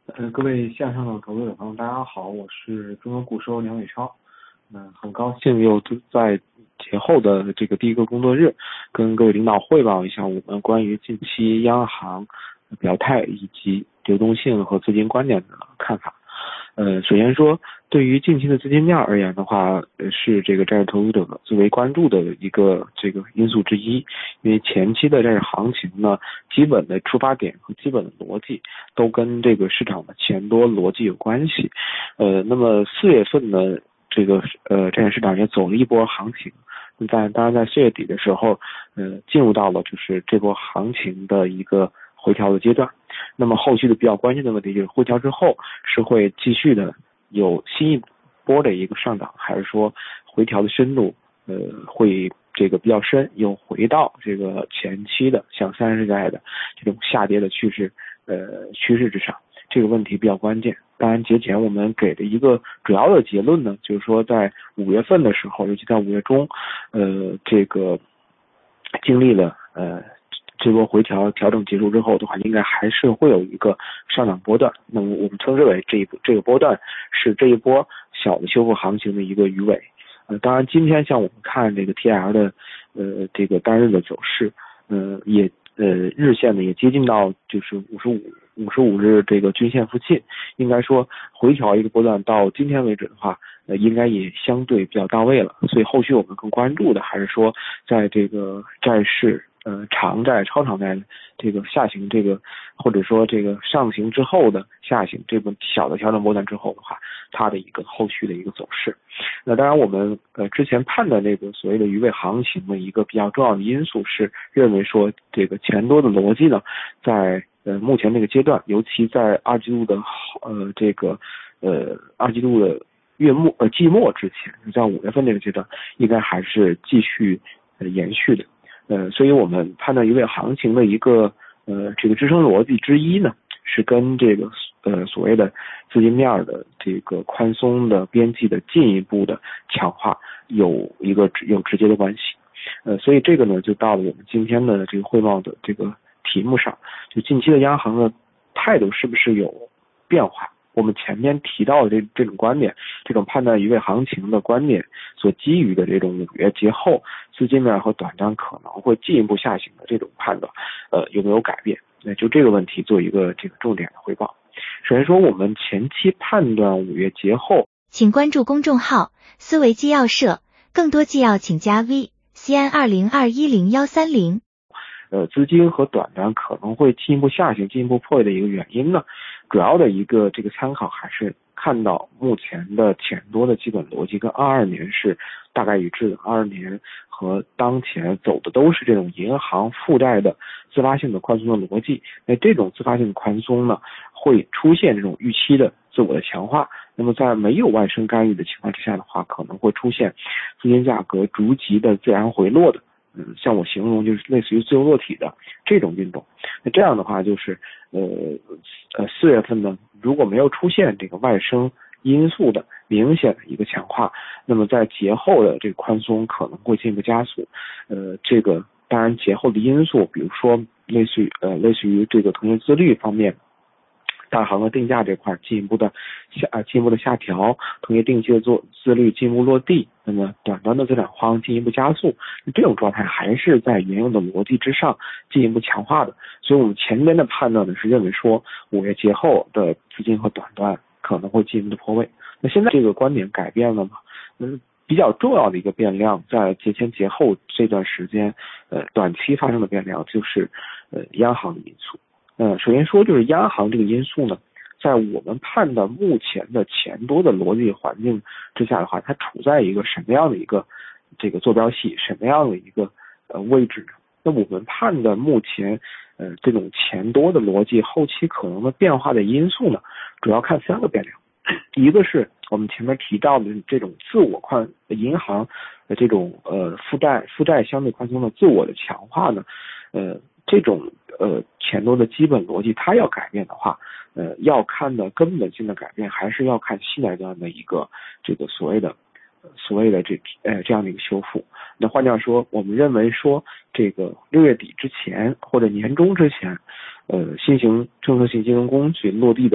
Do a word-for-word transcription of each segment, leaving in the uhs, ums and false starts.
呃，各位线上的投资者朋友，大家好，我是中国固收梁伟超。嗯、呃，很高兴又在节后的这个第一个工作日，跟各位领导汇报一下我们关于近期央行表态以及流动性和资金观点的看法。呃，首先说，对于近期的资金面而言的话，呃，是这个债市投资者最为关注的一个这个因素之一。因为前期的债市行情呢，基本的出发点和基本的逻辑都跟这个市场的钱多逻辑有关系。呃，那么四月份呢，这个呃债券市场也走了一波行情。在当然在四月底的时候，呃，进入到了就是这波行情的一个回调的阶段。那么后续的比较关键的问题就是回调之后是会继续的有新一波的一个上涨，还是说回调的深度呃会这个比较深，又回到这个前期的像三十代的这种下跌的趋势呃趋势之上，这个问题比较关键。当然节前我们给的一个主要的结论呢，就是说在五月份的时候，尤其在五月中，呃这个经历了呃这波回调调整结束之后的话，应该还是会有一个上涨波段。那么我们称之为这一这个波段是这一波小的修复行情的一个鱼尾。呃，当然今天像我们看这个 T L 的呃这个单日的走势，呃也呃日线呢也接近到就是五十五五十五日这个均线附近，应该说回调一个波段到今天为止的话，呃应该也相对比较到位了。所以后续我们更关注的还是说在这个债市。呃，长债、超长债这个下行，这个或者说这个上行之后的下行，这个小的调整波段之后的话，它的一个后续的一个走势。那当然，我们呃之前判断这个所谓的鱼尾行情的一个比较重要的因素是认为说这个钱多的逻辑呢，在呃目前这个阶段，尤其在二季度的呃这个呃二季度的月末呃季末之前，在五月份这个阶段，应该还是继续呃延续的。呃，所以我们判断鱼尾行情的一个呃这个支撑逻辑之一呢，是跟这个呃所谓的资金面的这个宽松的边际的进一步的强化有一个有直接的关系。呃，所以这个呢就到了我们今天的这个汇报的这个题目上，就近期的央行的态度是不是有变化？我们前面提到的这这种观点，这种判断鱼尾行情的观点所基于的这种五月节后资金面和短暂可能会进一步下行的这种判断，呃，有没有改变？那就这个问题做一个这个重点的汇报。首先说，我们前期判断五月节后， 请关注公众号思维纪要社，更多纪要请加 V C N 二零二一零幺三零。 呃，资金和短单可能会进一步下行、进一步破位的一个原因呢，主要的一个这个参考还是看到目前的钱多的基本逻辑跟二二年是大概一致的，二二年和当前走的都是这种银行负债的自发性的宽松的逻辑。那这种自发性的宽松呢，会出现这种预期的自我的强化。那么在没有外生干预的情况之下的话，可能会出现资金价格逐级的自然回落的。嗯，像我形容就是类似于自由落体的这种运动。那这样的话就是呃呃四月份呢，如果没有出现这个外生因素的明显的一个强化，那么在节后的这个宽松可能会进一步加速。呃，这个当然节后的因素，比如说类似于呃类似于这个同业自律方面。大行的定价这块进一步的下啊进一步的下调，同业定期的做自律进一步落地，那么短端的资产荒进一步加速，这种状态还是在原有的逻辑之上进一步强化的。所以我们前边的判断呢是认为说五月节后的资金和短端可能会进一步的破位。那现在这个观点改变了吗？嗯。比较重要的一个变量，在节前节后这段时间，呃，短期发生的变量就是呃央行的因素。呃，首先说就是央行这个因素呢，在我们判断目前的钱多的逻辑环境之下的话，它处在一个什么样的一个这个坐标系，什么样的一个呃位置呢？那我们判断目前呃这种钱多的逻辑后期可能的变化的因素呢，主要看三个变量。一个是我们前面提到的这种自我宽银行的这种呃负债负债相对宽松的自我的强化呢，呃这种呃钱多的基本逻辑它要改变的话，呃要看的根本性的改变还是要看信贷端的一个这个所谓的所谓的这呃这样的一个修复。那换句话说，我们认为说这个六月底之前或者年中之前，呃新型政策性金融工具落地的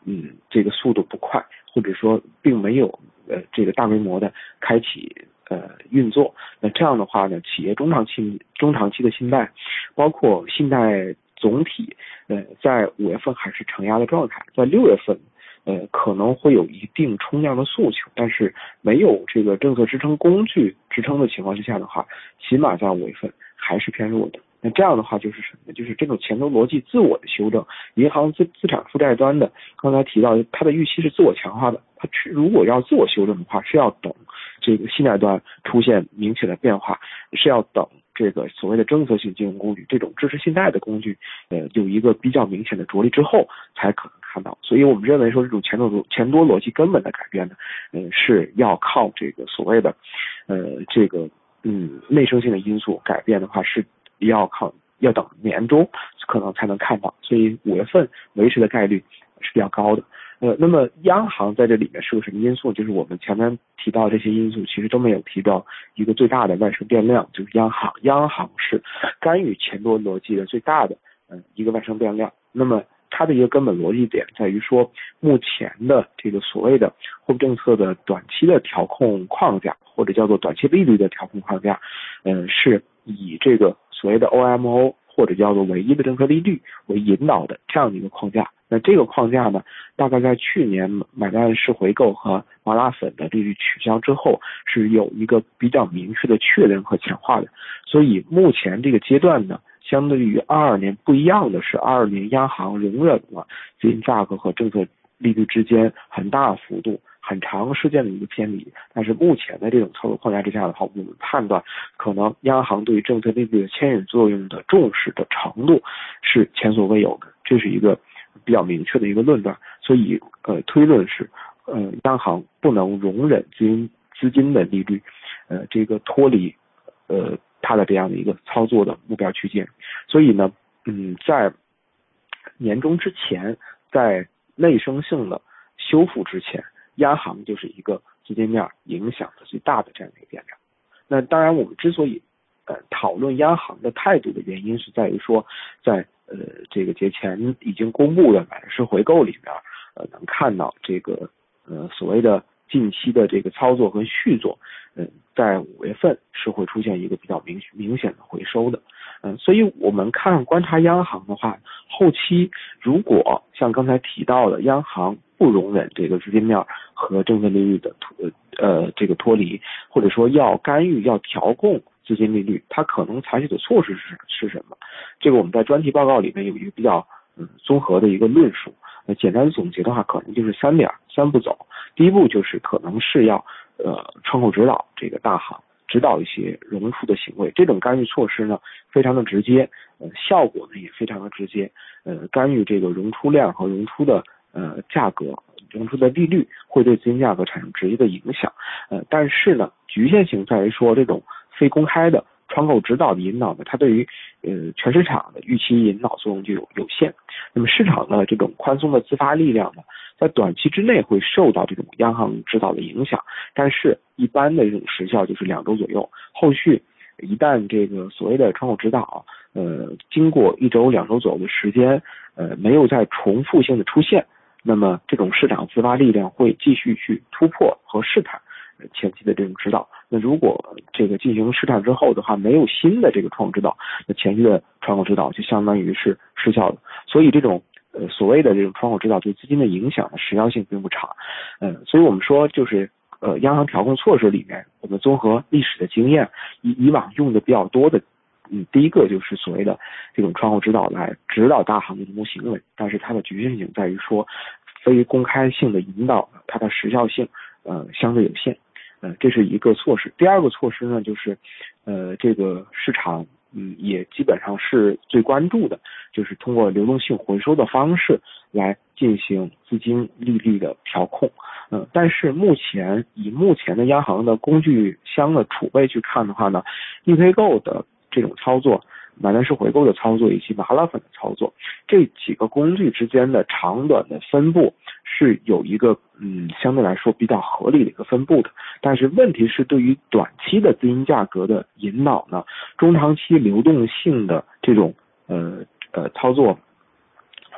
嗯这个速度不快，或者说并没有呃这个大规模的开启呃运作。那这样的话呢，企业中长期中长期的信贷，包括信贷总体呃在五月份还是承压的状态，在六月份呃可能会有一定冲量的诉求，但是没有这个政策支撑工具支撑的情况之下的话，起码在五月份还是偏弱的。那这样的话就是什么呢？就是这种前头逻辑自我的修正，银行资资产负债端的，刚才提到它的预期是自我强化的，它如果要自我修正的话，是要等这个信贷端出现明显的变化，是要等这个所谓的政策性金融工具这种支持信贷的工具呃有一个比较明显的着力之后才可能看到。所以我们认为说这种前多前多逻辑根本的改变呢，呃是要靠这个所谓的呃这个嗯内生性的因素改变的话，是要靠要等年中可能才能看到，所以五月份维持的概率是比较高的。呃，那么央行在这里面是个什么因素？就是我们前面提到这些因素，其实都没有提到一个最大的外生变量，就是央行。央行是干预钱多逻辑的最大的嗯、呃、一个外生变量。那么它的一个根本逻辑点在于说，目前的这个所谓的货币政策的短期的调控框架，或者叫做短期利率的调控框架，嗯、呃，是以这个所谓的 O M O 或者叫做唯一的政策利率为引导的这样的一个框架。那这个框架呢，大概在去年买卖式回购和麻辣粉的利率取消之后，是有一个比较明确的确认和强化的。所以目前这个阶段呢，相对于二二年不一样的是，二二年央行容忍了资金价格和政策利率之间很大幅度、很长时间的一个偏离。但是目前的这种操作框架之下的话，我们判断可能央行对于政策利率的牵引作用的重视的程度是前所未有的，这是一个比较明确的一个论断。所以呃推论是呃央行不能容忍资金资金的利率呃这个脱离呃它的这样的一个操作的目标区间。所以呢嗯在年终之前，在内生性的修复之前，央行就是一个资金面影响的最大的这样的一个变量。那当然我们之所以呃讨论央行的态度的原因是在于说，在呃这个节前已经公布的买卖式回购里面呃能看到这个呃所谓的近期的这个操作和续作嗯、呃、在五月份是会出现一个比较明明显的回收的。嗯、呃、所以我们看观察央行的话，后期如果像刚才提到的央行不容忍这个资金面和政策利率的脱呃这个脱离，或者说要干预要调控资金利率，它可能采取的措施是是什么？这个我们在专题报告里面有一个比较嗯综合的一个论述。呃，简单总结的话，可能就是三点三步走。第一步就是可能是要呃窗口指导这个大行，指导一些融出的行为。这种干预措施呢，非常的直接，呃，效果呢也非常的直接。呃，干预这个融出量和融出的呃价格，融出的利率会对资金价格产生直接的影响。呃，但是呢，局限性在于说这种非公开的窗口指导的引导呢，它对于呃全市场的预期引导作用就有有限。那么市场的这种宽松的自发力量呢，在短期之内会受到这种央行指导的影响，但是一般的这种时效就是两周左右。后续一旦这个所谓的窗口指导，呃，经过一周两周左右的时间，呃，没有再重复性的出现，那么这种市场自发力量会继续去突破和试探前期的这种指导。那如果这个进行试探之后的话，没有新的这个窗口指导，那前期的窗口指导就相当于是失效的。所以这种呃所谓的这种窗口指导对资金的影响的时效性并不长。呃，所以我们说就是呃央行调控措施里面，我们综合历史的经验，以以往用的比较多的，嗯，第一个就是所谓的这种窗口指导来指导大行的融资行为，但是它的局限性在于说，非公开性的引导，它的时效性呃相对有限。呃，这是一个措施。第二个措施呢，就是呃这个市场嗯也基本上是最关注的，就是通过流动性回收的方式来进行资金利率的调控。呃，但是目前以目前的央行的工具箱的储备去看的话呢，逆回购的这种操作，买卖式回购的操作以及麻辣粉的操作，这几个工具之间的长短的分布是有一个嗯相对来说比较合理的一个分布的。但是问题是，对于短期的资金价格的引导呢，中长期流动性的这种呃呃操作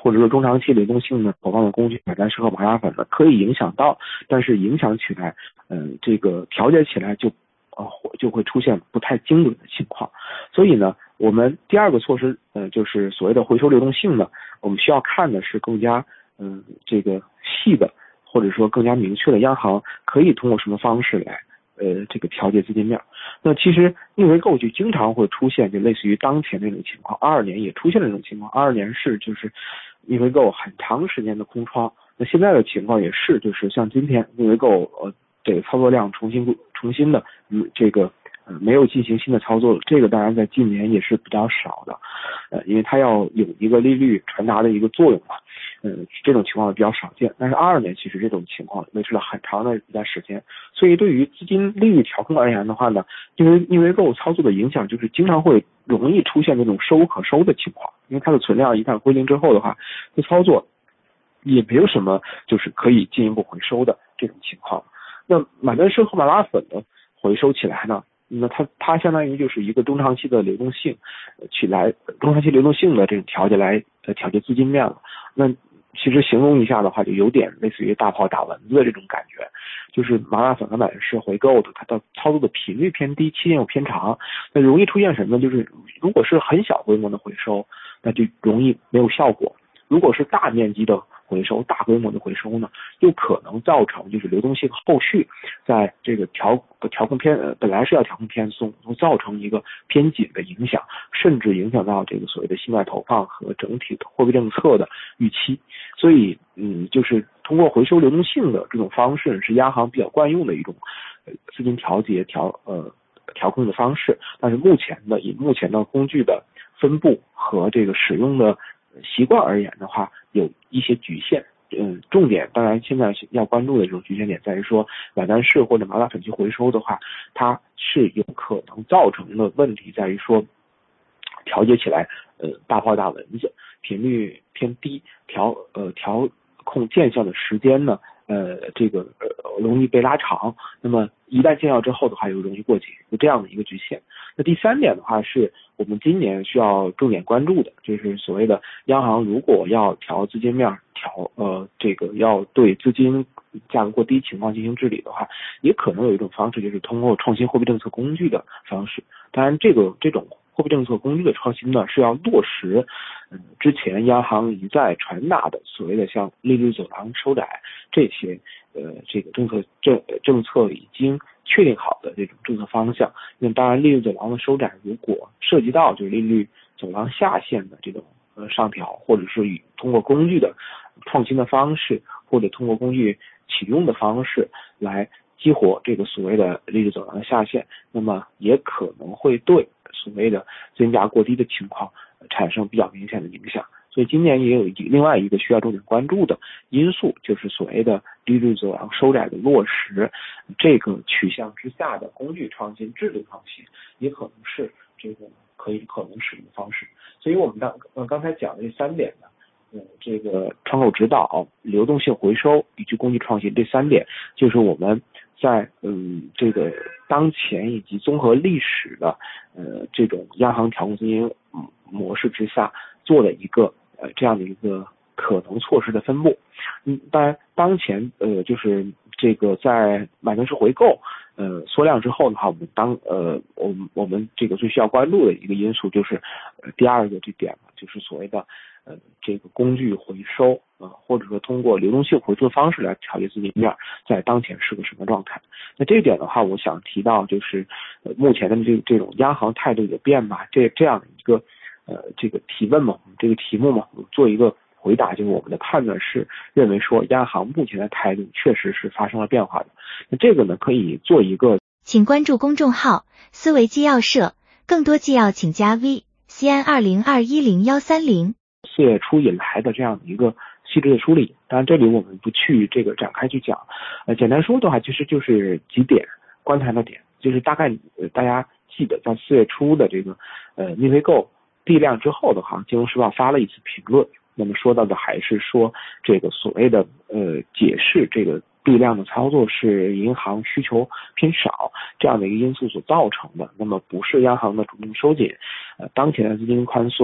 或者说中长期流动性呢投放的工具买单式和麻辣粉呢可以影响到，但是影响起来，嗯、呃，这个调节起来就呃就会出现不太精准的情况。所以呢，我们第二个措施，呃，就是所谓的回收流动性呢，我们需要看的是更加嗯、呃、这个细的，或者说更加明确的，央行可以通过什么方式来呃这个调节资金面。那其实逆回购就经常会出现，就类似于当前这种情况，二二年也出现了这种情况，二二年是就是逆回购很长时间的空窗。那现在的情况也是，就是像今天逆回购呃这个操作量重新重新的嗯这个呃没有进行新的操作，这个当然在今年也是比较少的，呃因为它要有一个利率传达的一个作用嘛。嗯，这种情况比较少见，但是二二年其实这种情况维持了很长的一段时间，所以对于资金利率调控而言的话呢，因为逆回购操作的影响就是经常会容易出现这种收可收的情况，因为它的存量一旦归零之后的话，这操作也没有什么就是可以进一步回收的这种情况。那买单式和麻辣粉的回收起来呢，那它它相当于就是一个中长期的流动性起来，中长期流动性的这种调节来呃调节资金面了。那其实形容一下的话，就有点类似于大炮打蚊子的这种感觉，就是麻辣粉和买单式回购的，它的操作的频率偏低，期限又偏长，那容易出现什么呢？就是如果是很小规模的回收，那就容易没有效果；如果是大面积的回收、大规模的回收呢，又可能造成就是流动性后续在这个调调控偏呃本来是要调控偏松，会造成一个偏紧的影响，甚至影响到这个所谓的信贷投放和整体的货币政策的预期。所以嗯，就是通过回收流动性的这种方式是央行比较惯用的一种呃资金调节调呃调控的方式，但是目前的以目前的工具的分布和这个使用的习惯而言的话，有一些局限。嗯，重点当然现在要关注的这种局限点在于说，买单式或者麻辣粉去回收的话，它是有可能造成的问题在于说，调节起来呃大炮打蚊子，频率偏低，调呃调控见效的时间呢呃这个呃容易被拉长，那么一旦见效之后的话又容易过节，有这样的一个局限。那第三点的话是我们今年需要重点关注的，就是所谓的央行如果要调资金面，调呃这个要对资金价格过低情况进行治理的话，也可能有一种方式就是通过创新货币政策工具的方式。当然这个这种货币政策工具的创新呢，是要落实嗯之前央行一再传达的所谓的像利率走廊收窄这些呃这个政策政政策已经确定好的这种政策方向。那当然利率走廊的收窄如果涉及到就是利率走廊下限的这种呃上调，或者是以通过工具的创新的方式，或者通过工具启用的方式来激活这个所谓的利率走廊的下限，那么也可能会对所谓的资金价过低的情况产生比较明显的影响。所以今年也有另外一个需要重点关注的因素，就是所谓的利率走廊收窄的落实，这个取向之下的工具创新、制度创新，也可能是这个可以可能使用的方式。所以我们刚呃刚才讲的这三点呢，呃这个窗口指导、流动性回收以及工具创新这三点，就是我们在嗯这个当前以及综合历史的呃这种央行调控资金模式之下做的一个呃这样的一个可能措施的分布。嗯，当然当前呃就是这个在买单式回购呃缩量之后的话，我们当呃我们我们这个最需要关注的一个因素就是呃第二个这点就是所谓的呃这个工具回收啊、呃，或者说通过流动性回收的方式来调节资金面，在当前是个什么状态？那这一点的话，我想提到就是呃目前的这这种央行态度有变吧，这这样的一个呃这个提问嘛，这个题目嘛，我做一个回答，就是我们的判断是认为说央行目前的态度确实是发生了变化的。那这个呢可以做一个， 请关注公众号思维纪要社，更多纪要请加 V C N 二零二一零幺三零。 四月初以来的这样的一个细致的梳理，当然这里我们不去这个展开去讲，呃，简单说的话，其实就是几点观察的点，就是大概呃大家记得在四月初的这个呃逆回购地量之后的话，金融时报发了一次评论，那么说到的还是说这个所谓的呃解释这个地量的操作是银行需求偏少这样的一个因素所造成的，那么不是央行的主动收紧，呃当前的资金宽松。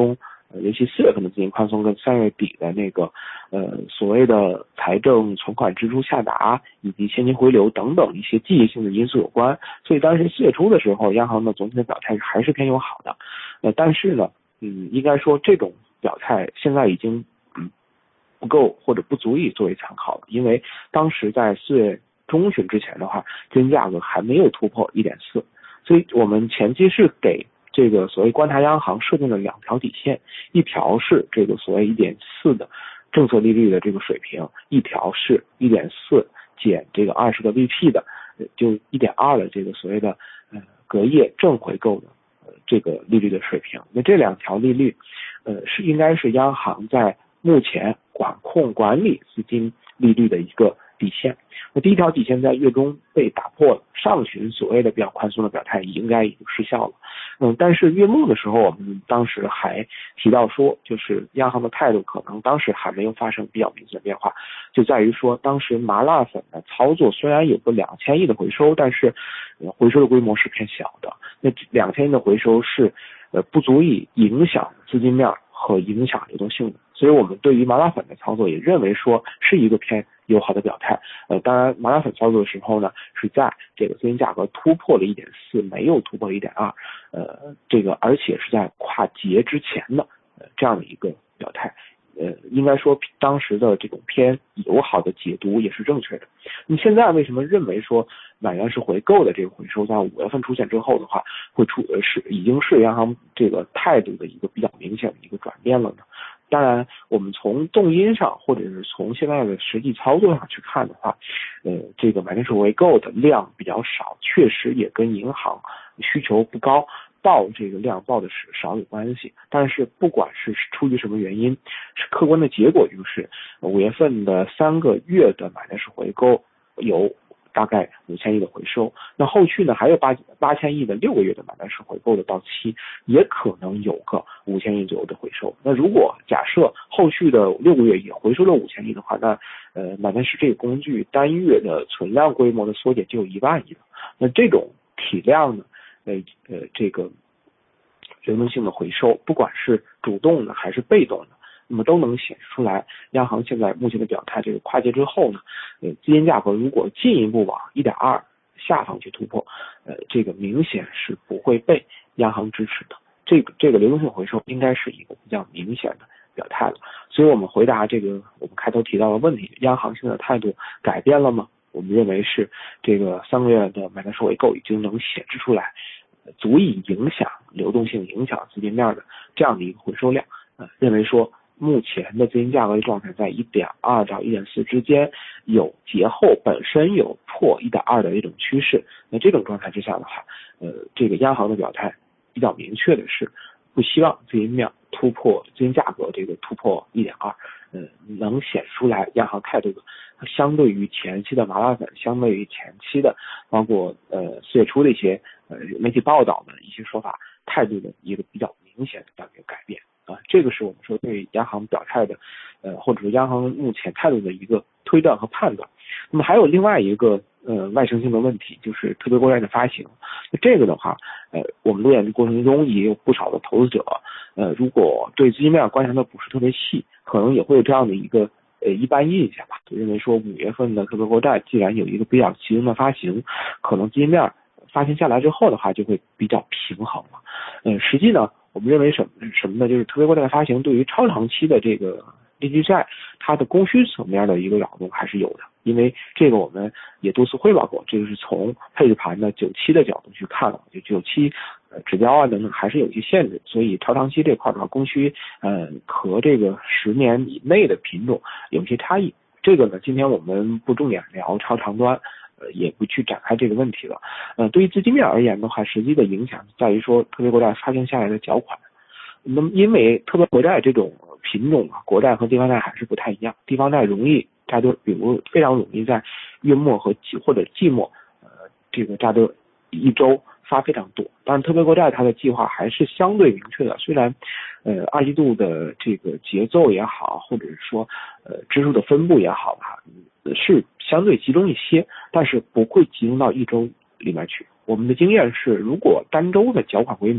呃，尤其四月份的资金宽松跟三月底的那个呃所谓的财政存款支出下达以及现金回流等等一些季节性的因素有关，所以当时四月初的时候，央行的总体的表态还是偏友好的。呃，但是呢，嗯，应该说这种表态现在已经嗯不够或者不足以作为参考了，因为当时在四月中旬之前的话，资金价格还没有突破 一点四， 所以我们前期是给这个所谓观察央行设定了两条底线，一条是这个所谓 一点四 的政策利率的这个水平，一条是 一点四 减这个二十个 B P 的就 一点二 的这个所谓的呃隔夜正回购的呃这个利率的水平。那这两条利率呃是应该是央行在目前管控管理资金利率的一个底线。那第一条底线在月中被打破了，上旬所谓的比较宽松的表态应该已经失效了。嗯，但是月末的时候，我们当时还提到说，就是央行的态度可能当时还没有发生比较明显的变化，就在于说当时麻辣粉的操作虽然有个两千亿的回收，但是回收的规模是偏小的。那两千亿的回收是呃不足以影响资金面和影响流动性的，所以我们对于麻辣粉的操作也认为说是一个偏友好的表态。呃，当然麻辣粉操作的时候呢，是在这个资金价格突破了 一点四， 没有突破 一点二， 呃，这个而且是在跨节之前的呃这样的一个表态。呃，应该说当时的这种偏友好的解读也是正确的。那么现在为什么认为说满员是回购的这个回收在五月份出现之后的话，会出呃是已经是央行这个态度的一个比较明显的一个转变了呢？当然，我们从动因上或者是从现在的实际操作上去看的话，呃，这个买点手回购的量比较少，确实也跟银行需求不高，报这个量报的是少有关系。但是不管是出于什么原因，是客观的结果就是五月份的三个月的买点手回购有大概五千亿的回收，那后续呢还有八八千亿的六个月的买单式回购的到期，也可能有个五千亿左右的回收。那如果假设后续的六个月也回收了五千亿的话，那呃买单式这个工具单月的存量规模的缩减就有一万亿了。那这种体量呢，呃呃这个流动性的回收，不管是主动的还是被动的，那么都能显示出来，央行现在目前的表态，这个跨界之后呢，呃，资金价格如果进一步往 一点二 下方去突破，呃，这个明显是不会被央行支持的。这个这个流动性回收应该是一个比较明显的表态了。所以我们回答这个我们开头提到的问题，央行现在态度改变了吗？我们认为是这个三个月的买单收回购已经能显示出来，足以影响流动性、影响资金面的这样的一个回收量。呃，认为说目前的资金价格的状态在 一点二 到 一点四 之间，有节后本身有破 一点二 的一种趋势。那这种状态之下的话，呃，这个央行的表态比较明确的是，不希望资金面突破资金价格这个突破 一点二， 呃，能显出来央行态度的相对于前期的麻辣粉，相对于前期的包括呃四月初的一些呃媒体报道的一些说法态度的一个比较明显的这样一个改变。啊，这个是我们说对央行表态的，呃，或者说央行目前态度的一个推断和判断。那么还有另外一个呃外生性的问题，就是特别国债的发行。那这个的话，呃，我们路演的过程中也有不少的投资者，呃，如果对资金面观察的不是特别细，可能也会有这样的一个呃一般印象吧，就认为说五月份的特别国债既然有一个比较集中的发行，可能资金面发行下来之后的话就会比较平衡了。呃，实际呢，我们认为什么什么呢？就是特别国债发行对于超长期的这个利率债，它的供需层面的一个扰动还是有的。因为这个我们也多次汇报过，这个是从配置盘的九期的角度去看了，就九期呃指标啊等等还是有一些限制，所以超长期这块的话，供需呃和这个十年以内的品种有一些差异。这个呢，今天我们不重点聊超长端。呃，也不去展开这个问题了。呃，对于资金面而言的话，实际的影响在于说特别国债发行下来的缴款。那么，因为特别国债这种品种啊，国债和地方债还是不太一样。地方债容易扎堆，比如非常容易在月末和季或者季末，呃，这个扎堆一周发非常多。但是特别国债它的计划还是相对明确的，虽然呃二季度的这个节奏也好，或者是说呃支出的分布也好吧，是相对集中一些，但是不会集中到一周里面去。我们的经验是，如果单周的缴款规模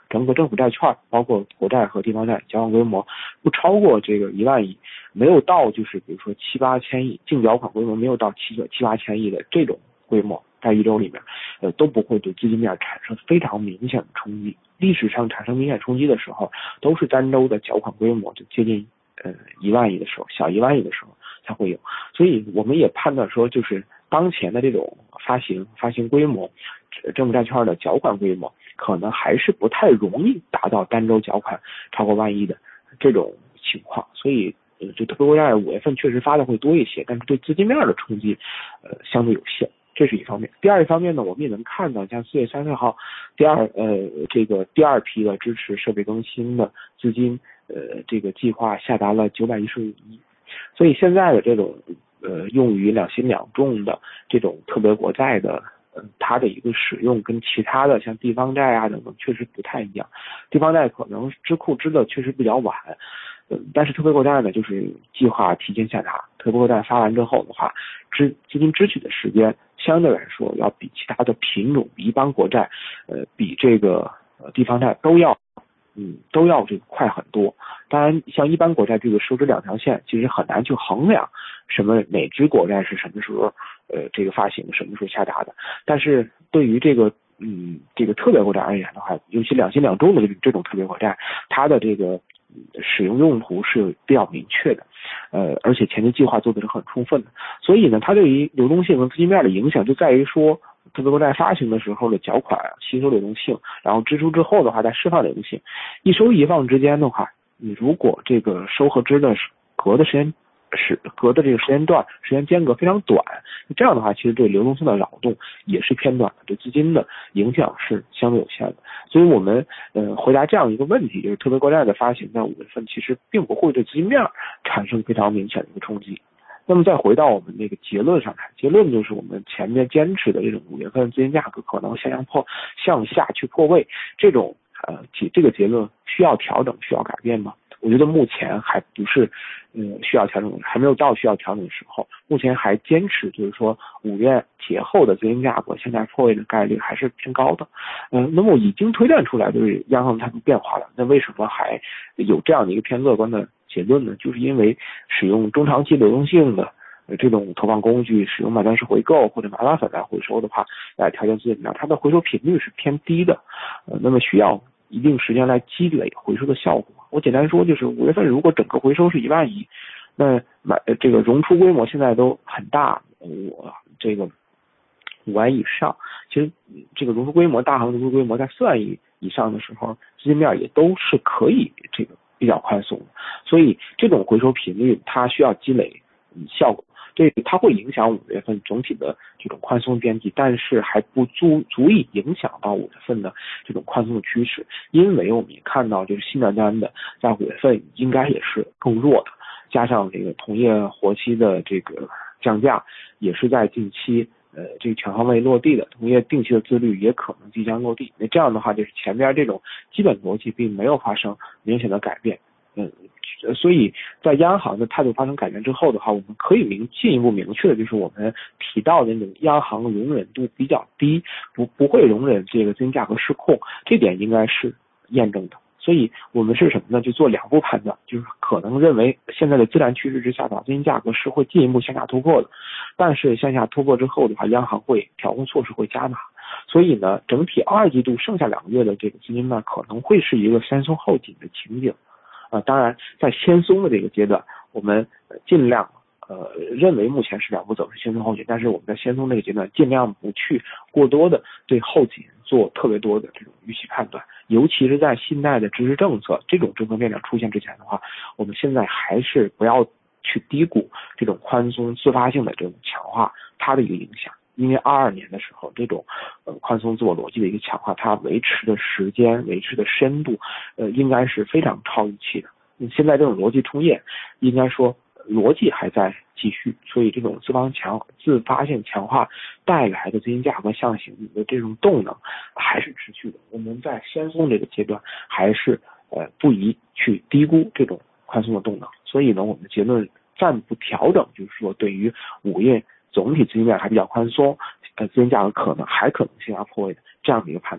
整个政府债券包括国债和地方债缴款规模不超过这个一万亿，没有到就是比如说七八千亿，净缴款规模没有到七七八千亿的这种规模，在一周里面呃都不会对资金面产生非常明显的冲击。历史上产生明显冲击的时候，都是单周的缴款规模就接近呃一万亿的时候，小一万亿的时候才会有。所以我们也判断说，就是当前的这种发行发行规模，政府债券的缴款规模，可能还是不太容易达到单周缴款超过万亿的这种情况。所以呃，这特别国债五月份确实发的会多一些，但是对资金面的冲击呃相对有限。这是一方面。第二一方面呢，我们也能看到，像四月三十号，第二呃这个第二批的支持设备更新的资金，呃这个计划下达了九百一十五亿，所以现在的这种呃用于两新两重的这种特别国债的，呃它的一个使用跟其他的像地方债啊等等确实不太一样，地方债可能支库支的确实比较晚。呃，但是特别国债呢，就是计划提前下达，特别国债发完之后的话，资资金支取的时间相对来说要比其他的品种，比一般国债，呃，比这个呃地方债都要，嗯，都要这个快很多。当然，像一般国债这个收支两条线，其实很难去衡量什么哪支国债是什么时候呃这个发行，什么时候下达的。但是对于这个嗯这个特别国债而言的话，尤其两新两重的这种特别国债，它的这个使用用途是比较明确的，呃，而且前期计划做的是很充分的，所以呢，它对于流动性和资金面的影响就在于说，特别国债发行的时候的缴款吸收流动性，然后支出之后的话再释放流动性，一收一放之间的话，你如果这个收和支的隔的时间是隔的这个时间段时间间隔非常短，这样的话其实对流动性的扰动也是偏短的，对资金的影响是相对有限的。所以我们呃回答这样一个问题，就是特别国债的发行在五月份其实并不会对资金面产生非常明显的一个冲击。那么再回到我们那个结论上来，结论就是我们前面坚持的这种五月份资金价格可能向下破向下去破位，这种呃这个结论需要调整需要改变吗？我觉得目前还不是，嗯，需要调整，还没有到需要调整的时候。目前还坚持，就是说五月节后的资金价格向下破位的概率还是偏高的。嗯，那么已经推断出来就是央行态度变化了，那为什么还有这样的一个偏乐观的结论呢？就是因为使用中长期流动性的这种投放工具，使用买断式回购或者麻辣粉来回收的话，来调节资金量，它的回收频率是偏低的，呃，那么需要一定时间来积累回收的效果。我简单说，就是五月份如果整个回收是一万亿，那买这个融出规模现在都很大，我这个五万亿以上，其实这个融出规模大行融出规模在四万亿以上的时候，资金面也都是可以这个比较宽松的，所以这种回收频率它需要积累效果。对，它会影响五月份总体的这种宽松边际，但是还不足足以影响到五月份的这种宽松的趋势，因为我们也看到，就是新订单的在五月份应该也是更弱的，加上这个同业活期的这个降价，也是在近期呃这个全方位落地的，同业定期的自律也可能即将落地。那这样的话，就是前边这种基本逻辑并没有发生明显的改变。嗯，所以在央行的态度发生改变之后的话，我们可以明进一步明确的就是我们提到的那种央行容忍度比较低，不不会容忍这个资金价格失控，这点应该是验证的。所以我们是什么呢？就做两步判断，就是可能认为现在的自然趋势之下的资金价格是会进一步向下突破的，但是向下突破之后的话，央行会调控措施会加码。所以呢，整体二季度剩下两个月的这个资金呢，可能会是一个先松后紧的情景。啊、呃，当然，在先松的这个阶段，我们尽量呃认为目前是两步走是先松后紧，但是我们在先松这个阶段，尽量不去过多的对后紧做特别多的这种预期判断，尤其是在信贷的支持政策这种政策变量出现之前的话，我们现在还是不要去低估这种宽松自发性的这种强化它的一个影响。因为二二年的时候，这种呃宽松自我逻辑的一个强化，它维持的时间、维持的深度，呃，应该是非常超预期的。现在这种逻辑冲业，应该说逻辑还在继续，所以这种自发强、自发性强化带来的资金价格向行的这种动能还是持续的。我们在先松这个阶段，还是呃不宜去低估这种宽松的动能。所以呢，我们的结论暂不调整，就是说对于五月总体资金面还比较宽松，呃，资金价格可能还可能向下破位的这样的一个判断。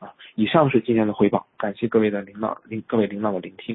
啊。以上是今天的汇报，感谢各位的领导，各位领导的聆听。